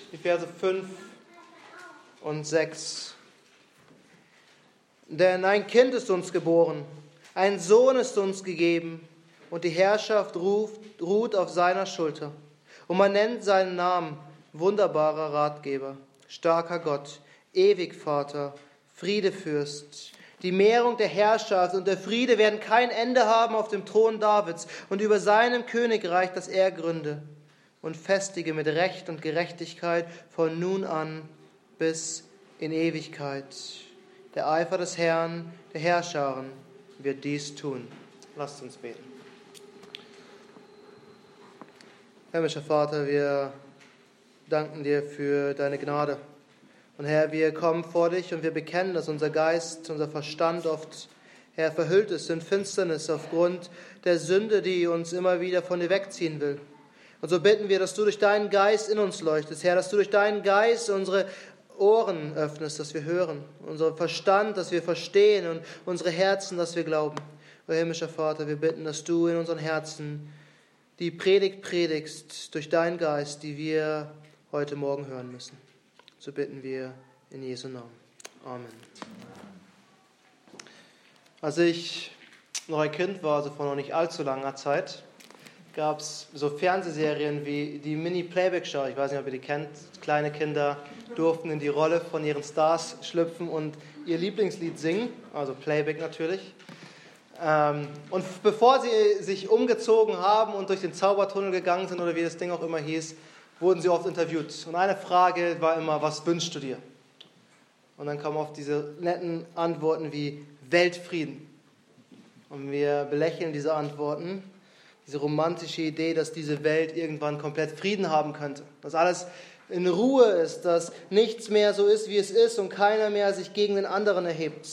die Verse 5 und 6. Denn ein Kind ist uns geboren, ein Sohn ist uns gegeben, und die Herrschaft ruht auf seiner Schulter. Und man nennt seinen Namen wunderbarer Ratgeber, starker Gott, Ewigvater, Friedefürst. Die Mehrung der Herrschaft und der Friede werden kein Ende haben auf dem Thron Davids und über seinem Königreich, das er gründe und festige mit Recht und Gerechtigkeit von nun an bis in Ewigkeit. Der Eifer des Herrn, der Herrscharen, wird dies tun. Lasst uns beten. Himmlischer Vater, wir danken dir für deine Gnade. Und Herr, wir kommen vor dich und wir bekennen, dass unser Geist, unser Verstand oft, Herr, verhüllt ist in Finsternis aufgrund der Sünde, die uns immer wieder von dir wegziehen will. Und so bitten wir, dass du durch deinen Geist in uns leuchtest, Herr, dass du durch deinen Geist unsere Ohren öffnest, dass wir hören, unseren Verstand, dass wir verstehen und unsere Herzen, dass wir glauben. O himmlischer Vater, wir bitten, dass du in unseren Herzen die Predigt predigst durch deinen Geist, die wir heute Morgen hören müssen. So bitten wir in Jesu Namen. Amen. Als ich noch ein Kind war, also vor noch nicht allzu langer Zeit, gab es so Fernsehserien wie die Mini-Playback-Show. Ich weiß nicht, ob ihr die kennt. Kleine Kinder durften in die Rolle von ihren Stars schlüpfen und ihr Lieblingslied singen, also Playback natürlich. Und bevor sie sich umgezogen haben und durch den Zaubertunnel gegangen sind oder wie das Ding auch immer hieß, wurden sie oft interviewt. Und eine Frage war immer, was wünschst du dir? Und dann kamen oft diese netten Antworten wie Weltfrieden. Und wir belächeln diese Antworten, diese romantische Idee, dass diese Welt irgendwann komplett Frieden haben könnte. Dass alles in Ruhe ist, dass nichts mehr so ist, wie es ist und keiner mehr sich gegen den anderen erhebt.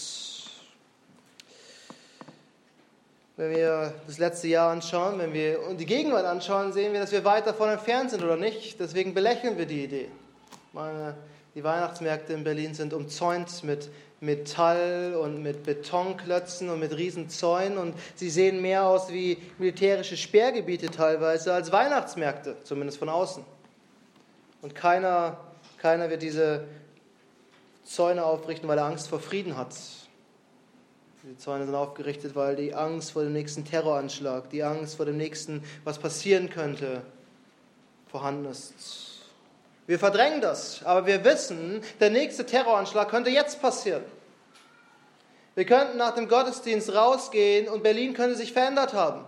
Wenn wir das letzte Jahr anschauen, wenn wir die Gegenwart anschauen, sehen wir, dass wir weit davon entfernt sind oder nicht. Deswegen belächeln wir die Idee. Die Weihnachtsmärkte in Berlin sind umzäunt mit Metall und mit Betonklötzen und mit Riesenzäunen und sie sehen mehr aus wie militärische Sperrgebiete teilweise als Weihnachtsmärkte, zumindest von außen. Und keiner wird diese Zäune aufrichten, weil er Angst vor Frieden hat. Die Zäune sind aufgerichtet, weil die Angst vor dem nächsten Terroranschlag, die Angst vor dem nächsten, was passieren könnte, vorhanden ist. Wir verdrängen das, aber wir wissen, der nächste Terroranschlag könnte jetzt passieren. Wir könnten nach dem Gottesdienst rausgehen und Berlin könnte sich verändert haben.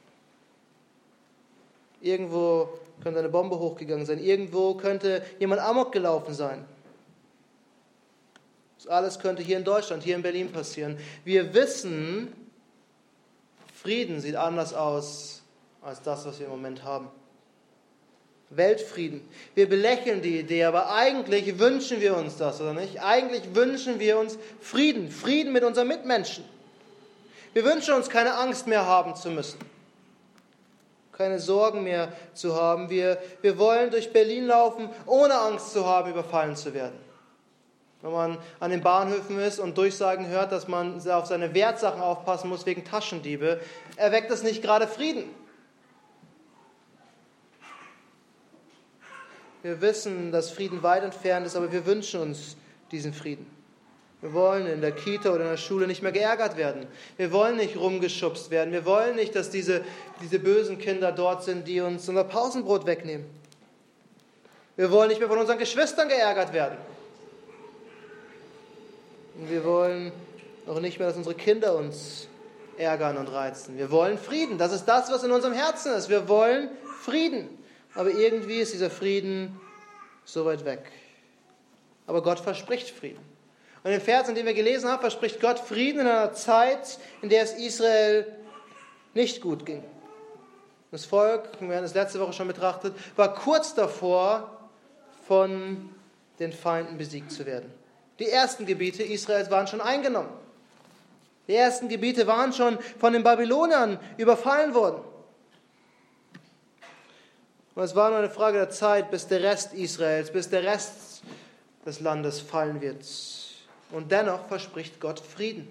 Irgendwo könnte eine Bombe hochgegangen sein, irgendwo könnte jemand Amok gelaufen sein. Das alles könnte hier in Deutschland, hier in Berlin passieren. Wir wissen, Frieden sieht anders aus als das, was wir im Moment haben. Weltfrieden. Wir belächeln die Idee, aber eigentlich wünschen wir uns das, oder nicht? Eigentlich wünschen wir uns Frieden. Frieden mit unseren Mitmenschen. Wir wünschen uns keine Angst mehr haben zu müssen. Keine Sorgen mehr zu haben. Wir wollen durch Berlin laufen, ohne Angst zu haben, überfallen zu werden. Wenn man an den Bahnhöfen ist und Durchsagen hört, dass man auf seine Wertsachen aufpassen muss wegen Taschendiebe, erweckt das nicht gerade Frieden. Wir wissen, dass Frieden weit entfernt ist, aber wir wünschen uns diesen Frieden. Wir wollen in der Kita oder in der Schule nicht mehr geärgert werden. Wir wollen nicht rumgeschubst werden. Wir wollen nicht, dass diese bösen Kinder dort sind, die uns unser Pausenbrot wegnehmen. Wir wollen nicht mehr von unseren Geschwistern geärgert werden. Und wir wollen auch nicht mehr, dass unsere Kinder uns ärgern und reizen. Wir wollen Frieden. Das ist das, was in unserem Herzen ist. Wir wollen Frieden. Aber irgendwie ist dieser Frieden so weit weg. Aber Gott verspricht Frieden. Und im Vers, in dem wir gelesen haben, verspricht Gott Frieden in einer Zeit, in der es Israel nicht gut ging. Das Volk, wir haben das letzte Woche schon betrachtet, war kurz davor, von den Feinden besiegt zu werden. Die ersten Gebiete Israels waren schon eingenommen. Die ersten Gebiete waren schon von den Babyloniern überfallen worden. Und es war nur eine Frage der Zeit, bis der Rest Israels, bis der Rest des Landes fallen wird. Und dennoch verspricht Gott Frieden.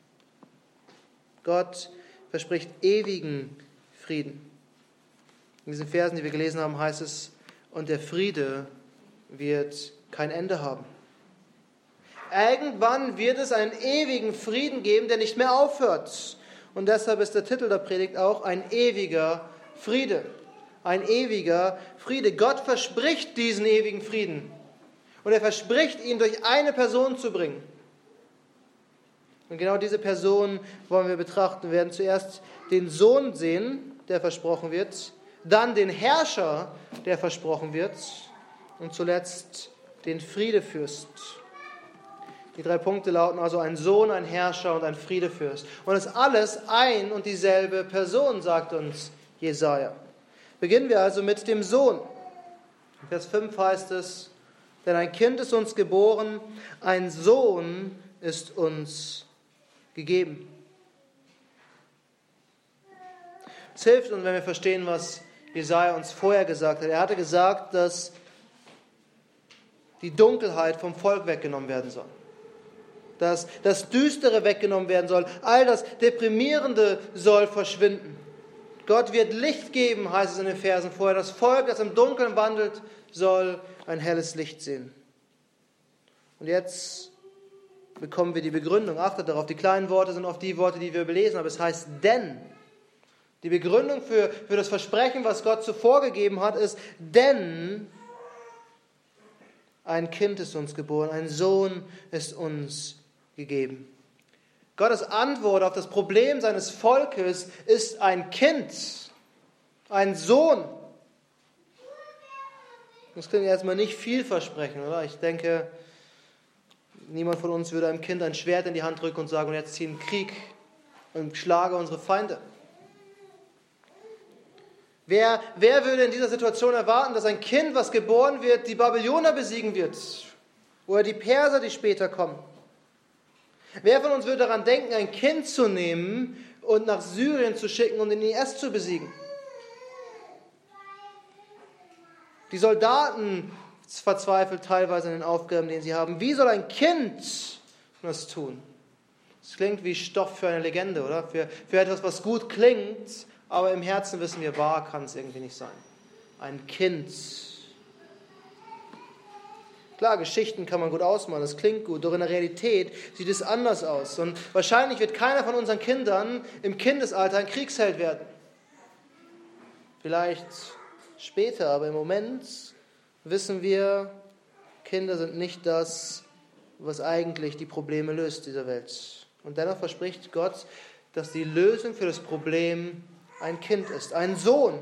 Gott verspricht ewigen Frieden. In diesen Versen, die wir gelesen haben, heißt es, und der Friede wird kein Ende haben. Irgendwann wird es einen ewigen Frieden geben, der nicht mehr aufhört. Und deshalb ist der Titel der Predigt auch ein ewiger Friede. Ein ewiger Friede. Gott verspricht diesen ewigen Frieden. Und er verspricht, ihn durch eine Person zu bringen. Und genau diese Person wollen wir betrachten. Wir werden zuerst den Sohn sehen, der versprochen wird, dann den Herrscher, der versprochen wird, und zuletzt den Friedefürst. Die 3 Punkte lauten also ein Sohn, ein Herrscher und ein Friedefürst. Und es ist alles ein und dieselbe Person, sagt uns Jesaja. Beginnen wir also mit dem Sohn. In Vers 5 heißt es, denn ein Kind ist uns geboren, ein Sohn ist uns gegeben. Es hilft uns, wenn wir verstehen, was Jesaja uns vorher gesagt hat. Er hatte gesagt, dass die Dunkelheit vom Volk weggenommen werden soll. Dass das Düstere weggenommen werden soll. All das Deprimierende soll verschwinden. Gott wird Licht geben, heißt es in den Versen vorher. Das Volk, das im Dunkeln wandelt, soll ein helles Licht sehen. Und jetzt bekommen wir die Begründung. Achtet darauf, die kleinen Worte sind oft die Worte, die wir belesen, aber es heißt denn. Die Begründung für das Versprechen, was Gott zuvor gegeben hat, ist, denn ein Kind ist uns geboren, ein Sohn ist uns gegeben. Gottes Antwort auf das Problem seines Volkes ist ein Kind, ein Sohn. Das klingt erstmal nicht vielversprechend, oder? Ich denke, niemand von uns würde einem Kind ein Schwert in die Hand drücken und sagen, und jetzt zieh einen Krieg und schlage unsere Feinde. Wer würde in dieser Situation erwarten, dass ein Kind, was geboren wird, die Babylonier besiegen wird? Oder die Perser, die später kommen? Wer von uns würde daran denken, ein Kind zu nehmen und nach Syrien zu schicken und den IS zu besiegen? Die Soldaten verzweifeln teilweise an den Aufgaben, die sie haben. Wie soll ein Kind das tun? Das klingt wie Stoff für eine Legende, oder? Für etwas, was gut klingt, aber im Herzen wissen wir, wahr kann es irgendwie nicht sein. Ein Kind. Klar, Geschichten kann man gut ausmalen, das klingt gut, doch in der Realität sieht es anders aus. Und wahrscheinlich wird keiner von unseren Kindern im Kindesalter ein Kriegsheld werden. Vielleicht später, aber im Moment wissen wir, Kinder sind nicht das, was eigentlich die Probleme löst dieser Welt. Und dennoch verspricht Gott, dass die Lösung für das Problem ein Kind ist, ein Sohn.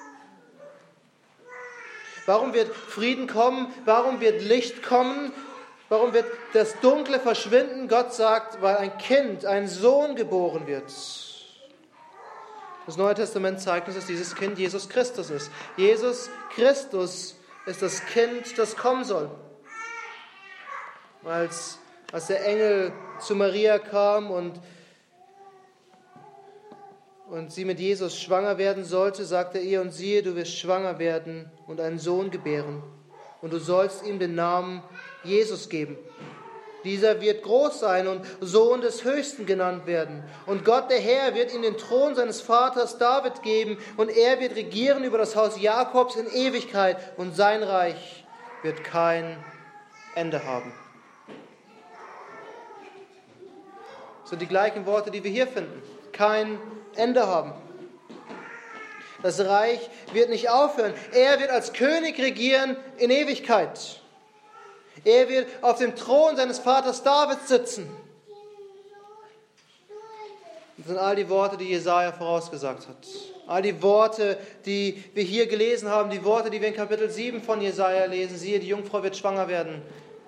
Warum wird Frieden kommen? Warum wird Licht kommen? Warum wird das Dunkle verschwinden? Gott sagt, weil ein Kind, ein Sohn geboren wird. Das Neue Testament zeigt uns, dass dieses Kind Jesus Christus ist. Jesus Christus ist das Kind, das kommen soll. Als der Engel zu Maria kam und sie mit Jesus schwanger werden sollte, sagte er ihr, und siehe, du wirst schwanger werden und einen Sohn gebären. Und du sollst ihm den Namen Jesus geben. Dieser wird groß sein und Sohn des Höchsten genannt werden. Und Gott, der Herr, wird ihm den Thron seines Vaters David geben. Und er wird regieren über das Haus Jakobs in Ewigkeit. Und sein Reich wird kein Ende haben. Das sind die gleichen Worte, die wir hier finden. Kein Ende haben. Das Reich wird nicht aufhören. Er wird als König regieren in Ewigkeit. Er wird auf dem Thron seines Vaters David sitzen. Das sind all die Worte, die Jesaja vorausgesagt hat. All die Worte, die wir hier gelesen haben, die Worte, die wir in Kapitel 7 von Jesaja lesen. Siehe, die Jungfrau wird schwanger werden.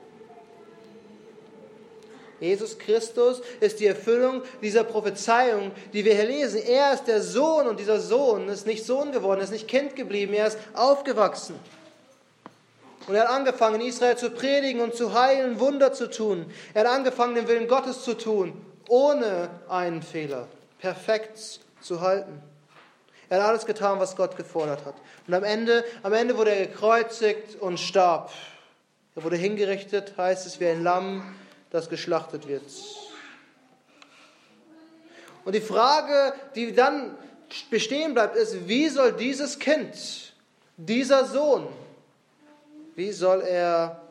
Jesus Christus ist die Erfüllung dieser Prophezeiung, die wir hier lesen. Er ist der Sohn und dieser Sohn ist nicht Sohn geworden, er ist nicht Kind geblieben, er ist aufgewachsen. Und er hat angefangen, Israel zu predigen und zu heilen, Wunder zu tun. Er hat angefangen, den Willen Gottes zu tun, ohne einen Fehler, perfekt zu halten. Er hat alles getan, was Gott gefordert hat. Und am Ende wurde er gekreuzigt und starb. Er wurde hingerichtet, heißt es, wie ein Lamm, das geschlachtet wird. Und die Frage, die dann bestehen bleibt, ist, wie soll dieses Kind, dieser Sohn, Wie soll er,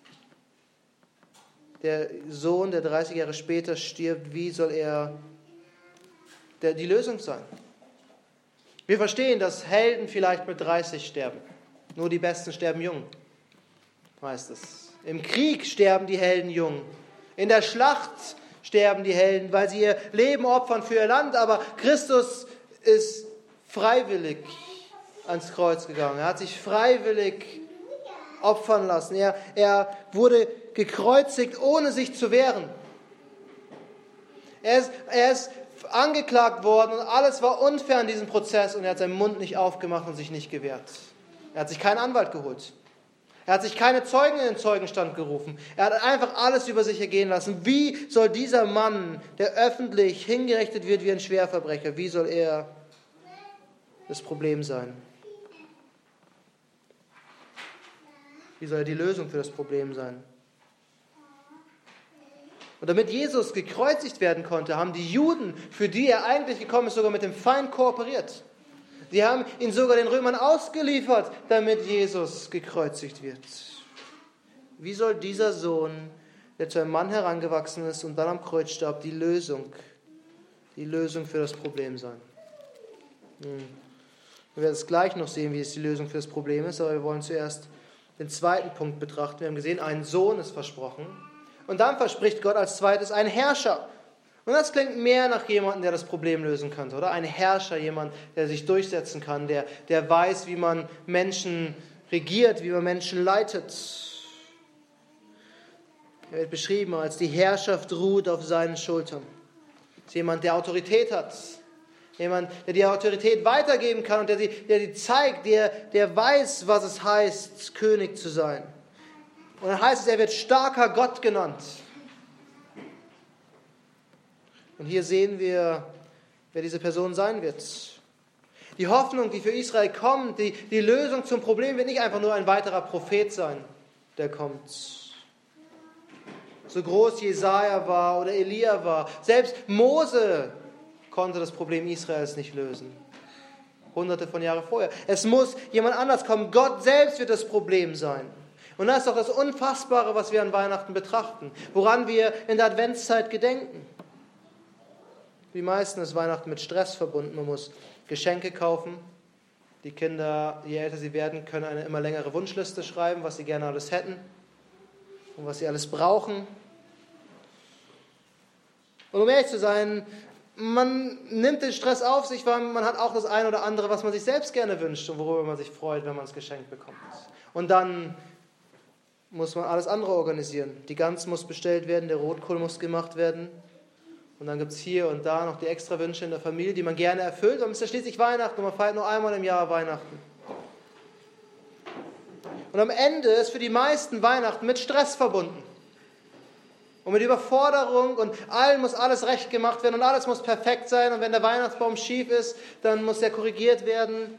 der Sohn, der 30 Jahre später stirbt, wie soll er die Lösung sein? Wir verstehen, dass Helden vielleicht mit 30 sterben. Nur die Besten sterben jung, heißt es. Im Krieg sterben die Helden jung. In der Schlacht sterben die Helden, weil sie ihr Leben opfern für ihr Land. Aber Christus ist freiwillig ans Kreuz gegangen. Er hat sich freiwillig opfern lassen. Er wurde gekreuzigt, ohne sich zu wehren. Er ist angeklagt worden und alles war unfair in diesem Prozess und er hat seinen Mund nicht aufgemacht und sich nicht gewehrt. Er hat sich keinen Anwalt geholt. Er hat sich keine Zeugen in den Zeugenstand gerufen. Er hat einfach alles über sich ergehen lassen. Wie soll dieser Mann, der öffentlich hingerichtet wird wie ein Schwerverbrecher, wie soll er das Problem sein? Wie soll er die Lösung für das Problem sein? Und damit Jesus gekreuzigt werden konnte, haben die Juden, für die er eigentlich gekommen ist, sogar mit dem Feind kooperiert. Die haben ihn sogar den Römern ausgeliefert, damit Jesus gekreuzigt wird. Wie soll dieser Sohn, der zu einem Mann herangewachsen ist und dann am Kreuz starb, die Lösung für das Problem sein? Wir werden es gleich noch sehen, wie es die Lösung für das Problem ist, aber wir wollen zuerst den zweiten Punkt betrachten. Wir haben gesehen, ein Sohn ist versprochen. Und dann verspricht Gott als zweites einen Herrscher. Und das klingt mehr nach jemandem, der das Problem lösen könnte, oder? Ein Herrscher, jemand, der sich durchsetzen kann, der weiß, wie man Menschen regiert, wie man Menschen leitet. Er wird beschrieben als die Herrschaft ruht auf seinen Schultern. Das ist jemand, der Autorität hat. Jemand, der die Autorität weitergeben kann und der die zeigt, der weiß, was es heißt, König zu sein. Und dann heißt es, er wird starker Gott genannt. Und hier sehen wir, wer diese Person sein wird. Die Hoffnung, die für Israel kommt, die Lösung zum Problem wird nicht einfach nur ein weiterer Prophet sein, der kommt. So groß Jesaja war oder Elia war, selbst Mose konnte das Problem Israels nicht lösen. Hunderte von Jahren vorher. Es muss jemand anders kommen. Gott selbst wird das Problem sein. Und das ist doch das Unfassbare, was wir an Weihnachten betrachten, woran wir in der Adventszeit gedenken. Die meisten ist Weihnachten mit Stress verbunden. Man muss Geschenke kaufen. Die Kinder, je älter sie werden, können eine immer längere Wunschliste schreiben, was sie gerne alles hätten und was sie alles brauchen. Und um ehrlich zu sein, man nimmt den Stress auf sich, weil man hat auch das eine oder andere, was man sich selbst gerne wünscht und worüber man sich freut, wenn man es geschenkt bekommt. Und dann muss man alles andere organisieren. Die Gans muss bestellt werden, der Rotkohl muss gemacht werden. Und dann gibt es hier und da noch die extra Wünsche in der Familie, die man gerne erfüllt. Und es ist ja schließlich Weihnachten und man feiert nur einmal im Jahr Weihnachten. Und am Ende ist für die meisten Weihnachten mit Stress verbunden. Und mit Überforderung und allen muss alles recht gemacht werden und alles muss perfekt sein. Und wenn der Weihnachtsbaum schief ist, dann muss der korrigiert werden.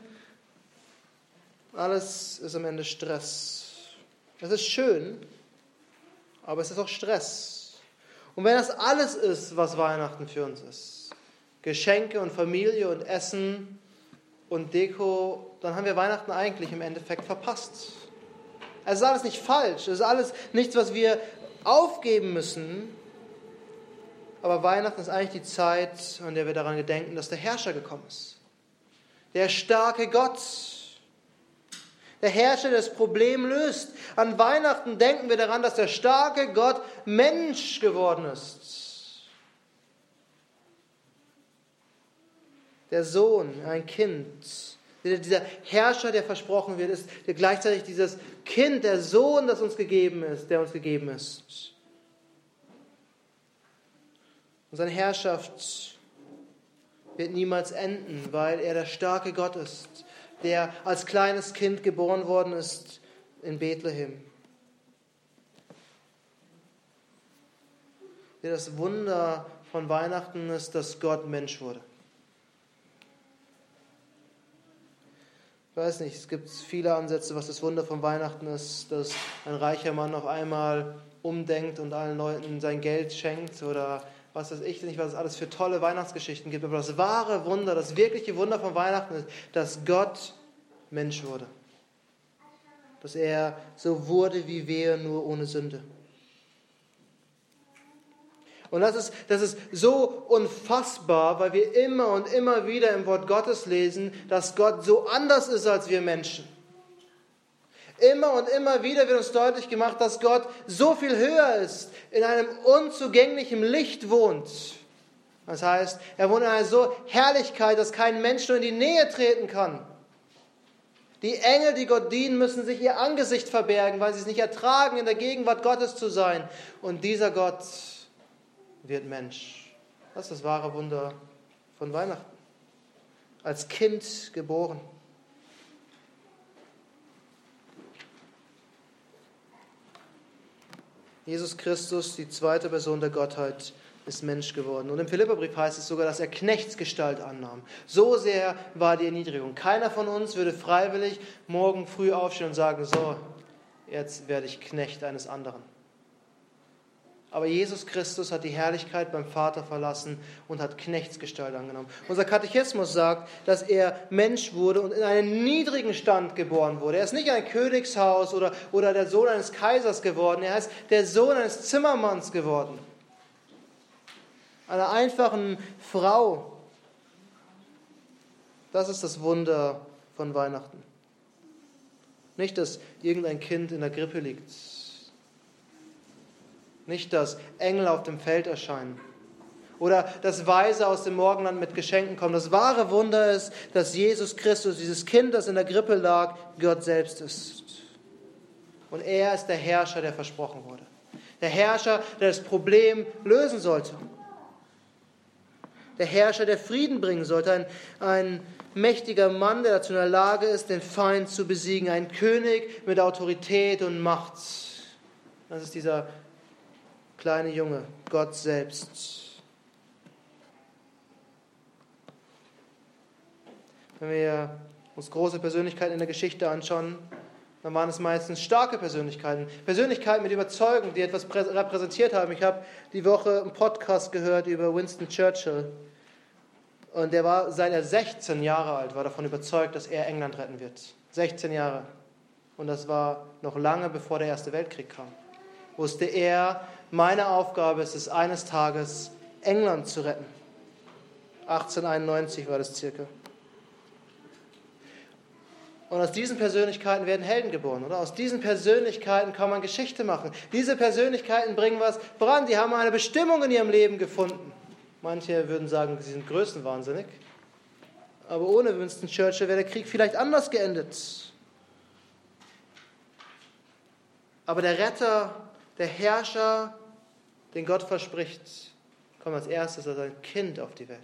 Alles ist am Ende Stress. Es ist schön, aber es ist auch Stress. Und wenn das alles ist, was Weihnachten für uns ist, Geschenke und Familie und Essen und Deko, dann haben wir Weihnachten eigentlich im Endeffekt verpasst. Es ist alles nicht falsch, es ist alles nichts, was wir aufgeben müssen, aber Weihnachten ist eigentlich die Zeit, an der wir daran gedenken, dass der Herrscher gekommen ist. Der starke Gott, der Herrscher, der das Problem löst. An Weihnachten denken wir daran, dass der starke Gott Mensch geworden ist. Der Sohn, ein Kind, dieser Herrscher, der versprochen wird, ist der gleichzeitig dieses Kind, der Sohn, der uns gegeben ist. Und seine Herrschaft wird niemals enden, weil er der starke Gott ist, der als kleines Kind geboren worden ist in Bethlehem. Das Wunder von Weihnachten ist, dass Gott Mensch wurde. Ich weiß nicht, es gibt viele Ansätze, was das Wunder von Weihnachten ist, dass ein reicher Mann auf einmal umdenkt und allen Leuten sein Geld schenkt oder was weiß ich nicht, was es alles für tolle Weihnachtsgeschichten gibt. Aber das wahre Wunder, das wirkliche Wunder von Weihnachten ist, dass Gott Mensch wurde. dass er so wurde wie wir, nur ohne Sünde. Und das ist so unfassbar, weil wir immer und immer wieder im Wort Gottes lesen, dass Gott so anders ist als wir Menschen. Immer und immer wieder wird uns deutlich gemacht, dass Gott so viel höher ist, in einem unzugänglichen Licht wohnt. Das heißt, er wohnt in einer so Herrlichkeit, dass kein Mensch nur in die Nähe treten kann. Die Engel, die Gott dienen, müssen sich ihr Angesicht verbergen, weil sie es nicht ertragen, in der Gegenwart Gottes zu sein. Und dieser Gott wird Mensch. Das ist das wahre Wunder von Weihnachten. Als Kind geboren. Jesus Christus, die zweite Person der Gottheit, ist Mensch geworden. Und im Philipperbrief heißt es sogar, dass er Knechtsgestalt annahm. So sehr war die Erniedrigung. Keiner von uns würde freiwillig morgen früh aufstehen und sagen, so, jetzt werde ich Knecht eines anderen. Aber Jesus Christus hat die Herrlichkeit beim Vater verlassen und hat Knechtsgestalt angenommen. Unser Katechismus sagt, dass er Mensch wurde und in einen niedrigen Stand geboren wurde. Er ist nicht ein Königshaus oder der Sohn eines Kaisers geworden. Er ist der Sohn eines Zimmermanns geworden. Einer einfachen Frau. Das ist das Wunder von Weihnachten. Nicht, dass irgendein Kind in der Krippe liegt. Nicht, dass Engel auf dem Feld erscheinen oder dass Weise aus dem Morgenland mit Geschenken kommen. Das wahre Wunder ist, dass Jesus Christus, dieses Kind, das in der Krippe lag, Gott selbst ist. Und er ist der Herrscher, der versprochen wurde. Der Herrscher, der das Problem lösen sollte. Der Herrscher, der Frieden bringen sollte. Ein mächtiger Mann, der dazu in der Lage ist, den Feind zu besiegen. Ein König mit Autorität und Macht. Das ist dieser kleine Junge, Gott selbst. Wenn wir uns große Persönlichkeiten in der Geschichte anschauen, dann waren es meistens starke Persönlichkeiten. Persönlichkeiten mit Überzeugung, die etwas repräsentiert haben. Ich habe die Woche einen Podcast gehört über Winston Churchill. Und der war, seit er 16 Jahre alt war, davon überzeugt, dass er England retten wird. 16 Jahre. Und das war noch lange bevor der Erste Weltkrieg kam. Wusste er, meine Aufgabe ist es, eines Tages England zu retten. 1891 war das circa. Und aus diesen Persönlichkeiten werden Helden geboren, oder? Aus diesen Persönlichkeiten kann man Geschichte machen. Diese Persönlichkeiten bringen was voran. Die haben eine Bestimmung in ihrem Leben gefunden. Manche würden sagen, sie sind größenwahnsinnig. Aber ohne Winston Churchill wäre der Krieg vielleicht anders geendet. Aber der Retter, der Herrscher, den Gott verspricht, kommt als erstes als ein Kind auf die Welt.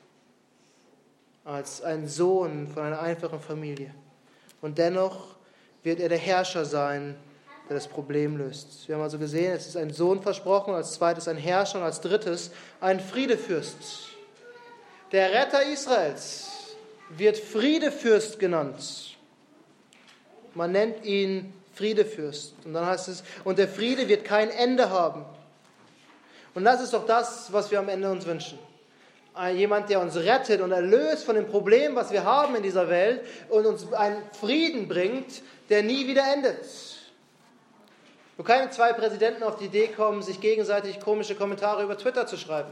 Als ein Sohn von einer einfachen Familie. Und dennoch wird er der Herrscher sein, der das Problem löst. Wir haben also gesehen, es ist ein Sohn versprochen, als zweites ein Herrscher und als drittes ein Friedefürst. Der Retter Israels wird Friedefürst genannt. Man nennt ihn Friedefürst. Und dann heißt es, und der Friede wird kein Ende haben. Und das ist doch das, was wir am Ende uns wünschen. Jemand, der uns rettet und erlöst von dem Problem, was wir haben in dieser Welt und uns einen Frieden bringt, der nie wieder endet. Wo keine zwei Präsidenten auf die Idee kommen, sich gegenseitig komische Kommentare über Twitter zu schreiben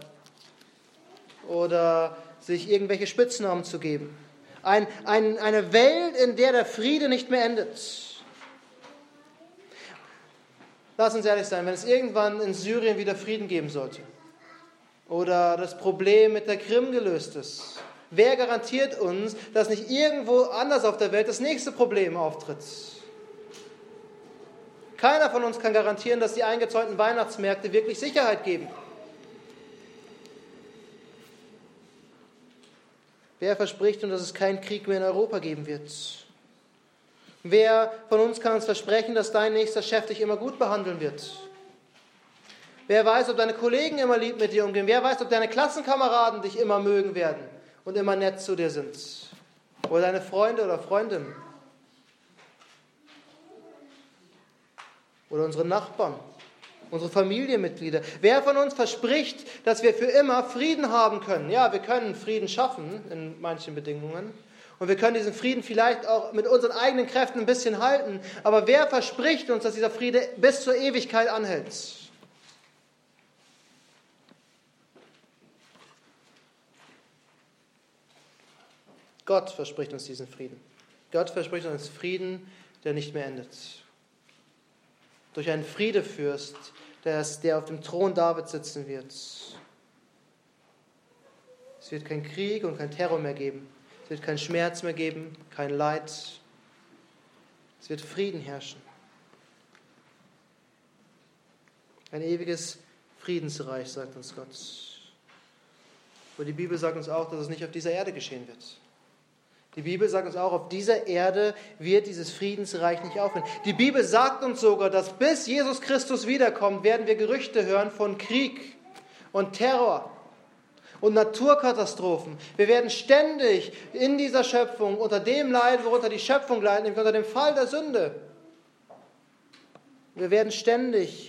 oder sich irgendwelche Spitznamen zu geben. Eine Welt, in der der Friede nicht mehr endet. Lass uns ehrlich sein, wenn es irgendwann in Syrien wieder Frieden geben sollte oder das Problem mit der Krim gelöst ist, wer garantiert uns, dass nicht irgendwo anders auf der Welt das nächste Problem auftritt? Keiner von uns kann garantieren, dass die eingezäunten Weihnachtsmärkte wirklich Sicherheit geben. Wer verspricht uns, dass es keinen Krieg mehr in Europa geben wird? Wer von uns kann uns versprechen, dass dein nächster Chef dich immer gut behandeln wird? Wer weiß, ob deine Kollegen immer lieb mit dir umgehen? Wer weiß, ob deine Klassenkameraden dich immer mögen werden und immer nett zu dir sind? Oder deine Freunde oder Freundinnen? Oder unsere Nachbarn, unsere Familienmitglieder. Wer von uns verspricht, dass wir für immer Frieden haben können? Ja, wir können Frieden schaffen in manchen Bedingungen. Und wir können diesen Frieden vielleicht auch mit unseren eigenen Kräften ein bisschen halten. Aber wer verspricht uns, dass dieser Friede bis zur Ewigkeit anhält? Gott verspricht uns diesen Frieden. Gott verspricht uns Frieden, der nicht mehr endet. Durch einen Friedefürst, der auf dem Thron Davids sitzen wird. Es wird kein Krieg und kein Terror mehr geben. Es wird keinen Schmerz mehr geben, kein Leid. Es wird Frieden herrschen. Ein ewiges Friedensreich, sagt uns Gott. Aber die Bibel sagt uns auch, dass es nicht auf dieser Erde geschehen wird. Die Bibel sagt uns auch, auf dieser Erde wird dieses Friedensreich nicht aufhören. Die Bibel sagt uns sogar, dass bis Jesus Christus wiederkommt, werden wir Gerüchte hören von Krieg und Terror und Naturkatastrophen. Wir werden ständig in dieser Schöpfung unter dem leiden, worunter die Schöpfung leidet, nämlich unter dem Fall der Sünde. Wir werden ständig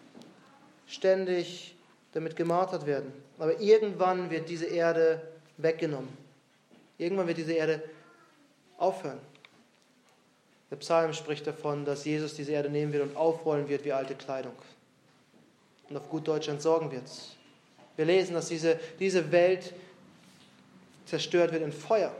damit gemartert werden. Aber irgendwann wird diese Erde weggenommen. Irgendwann wird diese Erde aufhören. Der Psalm spricht davon, dass Jesus diese Erde nehmen wird und aufrollen wird wie alte Kleidung. Und auf gut Deutsch entsorgen wird. Wir lesen, dass diese Welt zerstört wird in Feuer.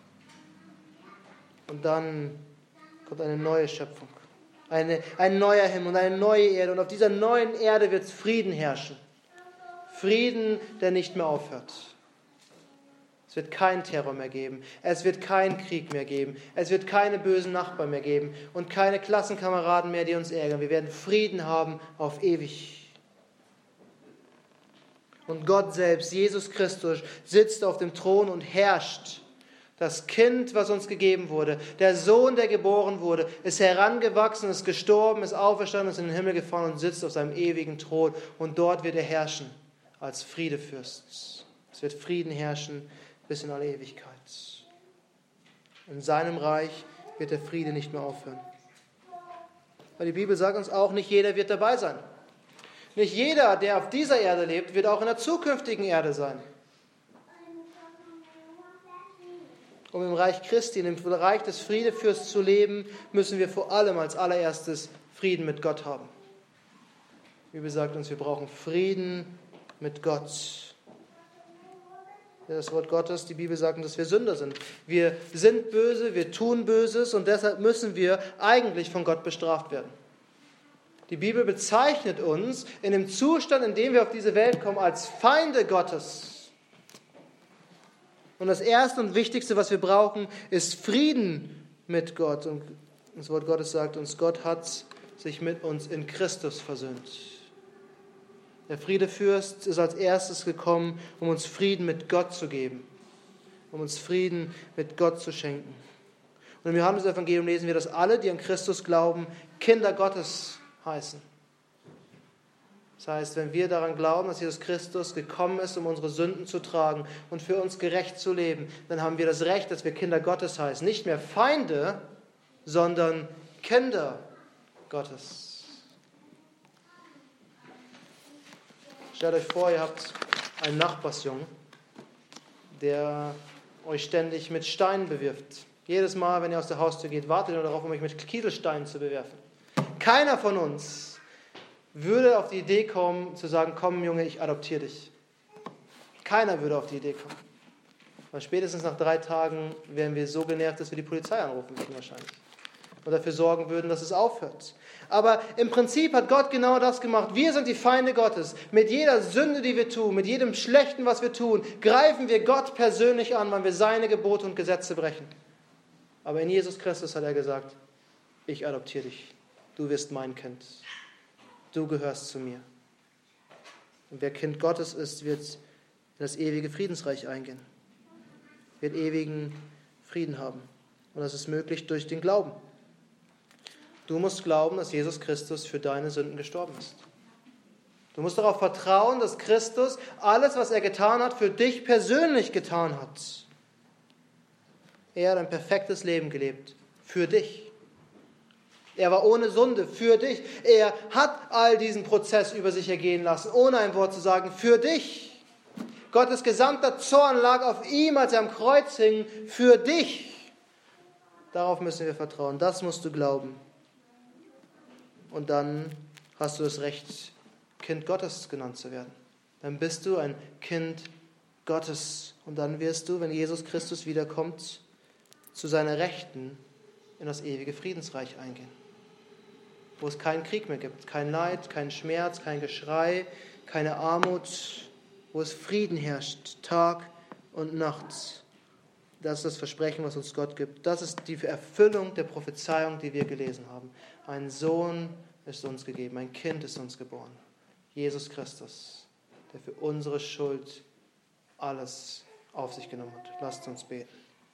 Und dann kommt eine neue Schöpfung. Ein neuer Himmel und eine neue Erde. Und auf dieser neuen Erde wird Frieden herrschen. Frieden, der nicht mehr aufhört. Es wird keinen Terror mehr geben. Es wird keinen Krieg mehr geben. Es wird keine bösen Nachbarn mehr geben. Und keine Klassenkameraden mehr, die uns ärgern. Wir werden Frieden haben auf ewig. Und Gott selbst, Jesus Christus, sitzt auf dem Thron und herrscht. Das Kind, was uns gegeben wurde, der Sohn, der geboren wurde, ist herangewachsen, ist gestorben, ist auferstanden, ist in den Himmel gefahren und sitzt auf seinem ewigen Thron. Und dort wird er herrschen als Friedefürst. Es wird Frieden herrschen bis in alle Ewigkeit. In seinem Reich wird der Friede nicht mehr aufhören. Weil die Bibel sagt uns auch, nicht jeder wird dabei sein. Nicht jeder, der auf dieser Erde lebt, wird auch in der zukünftigen Erde sein. Um im Reich Christi, im Reich des Friedefürsts zu leben, müssen wir vor allem als allererstes Frieden mit Gott haben. Die Bibel sagt uns, wir brauchen Frieden mit Gott. Das Wort Gottes, die Bibel sagt uns, dass wir Sünder sind. Wir sind böse, wir tun Böses und deshalb müssen wir eigentlich von Gott bestraft werden. Die Bibel bezeichnet uns in dem Zustand, in dem wir auf diese Welt kommen, als Feinde Gottes. Und das Erste und Wichtigste, was wir brauchen, ist Frieden mit Gott. Und das Wort Gottes sagt uns, Gott hat sich mit uns in Christus versöhnt. Der Friedefürst ist als erstes gekommen, um uns Frieden mit Gott zu geben, um uns Frieden mit Gott zu schenken. Und im Johannes-Evangelium lesen wir, dass alle, die an Christus glauben, Kinder Gottes heißen. Das heißt, wenn wir daran glauben, dass Jesus Christus gekommen ist, um unsere Sünden zu tragen und für uns gerecht zu leben, dann haben wir das Recht, dass wir Kinder Gottes heißen. Nicht mehr Feinde, sondern Kinder Gottes. Stellt euch vor, ihr habt einen Nachbarsjungen, der euch ständig mit Steinen bewirft. Jedes Mal, wenn ihr aus der Haustür geht, wartet ihr darauf, um euch mit Kieselsteinen zu bewerfen. Keiner von uns würde auf die Idee kommen, zu sagen, komm Junge, ich adoptiere dich. Keiner würde auf die Idee kommen. Weil spätestens nach 3 Tagen wären wir so genervt, dass wir die Polizei anrufen würden wahrscheinlich. Und dafür sorgen würden, dass es aufhört. Aber im Prinzip hat Gott genau das gemacht. Wir sind die Feinde Gottes. Mit jeder Sünde, die wir tun, mit jedem Schlechten, was wir tun, greifen wir Gott persönlich an, weil wir seine Gebote und Gesetze brechen. Aber in Jesus Christus hat er gesagt, ich adoptiere dich. Du wirst mein Kind. Du gehörst zu mir. Und wer Kind Gottes ist, wird in das ewige Friedensreich eingehen. Wird ewigen Frieden haben. Und das ist möglich durch den Glauben. Du musst glauben, dass Jesus Christus für deine Sünden gestorben ist. Du musst darauf vertrauen, dass Christus alles, was er getan hat, für dich persönlich getan hat. Er hat ein perfektes Leben gelebt. Für dich. Er war ohne Sünde. Für dich. Er hat all diesen Prozess über sich ergehen lassen, ohne ein Wort zu sagen. Für dich. Gottes gesamter Zorn lag auf ihm, als er am Kreuz hing, für dich. Darauf müssen wir vertrauen. Das musst du glauben. Und dann hast du das Recht, Kind Gottes genannt zu werden. Dann bist du ein Kind Gottes. Und dann wirst du, wenn Jesus Christus wiederkommt, zu seiner Rechten in das ewige Friedensreich eingehen. Wo es keinen Krieg mehr gibt, kein Leid, kein Schmerz, kein Geschrei, keine Armut, wo es Frieden herrscht, Tag und Nacht. Das ist das Versprechen, was uns Gott gibt. Das ist die Erfüllung der Prophezeiung, die wir gelesen haben. Ein Sohn ist uns gegeben, ein Kind ist uns geboren. Jesus Christus, der für unsere Schuld alles auf sich genommen hat. Lasst uns beten.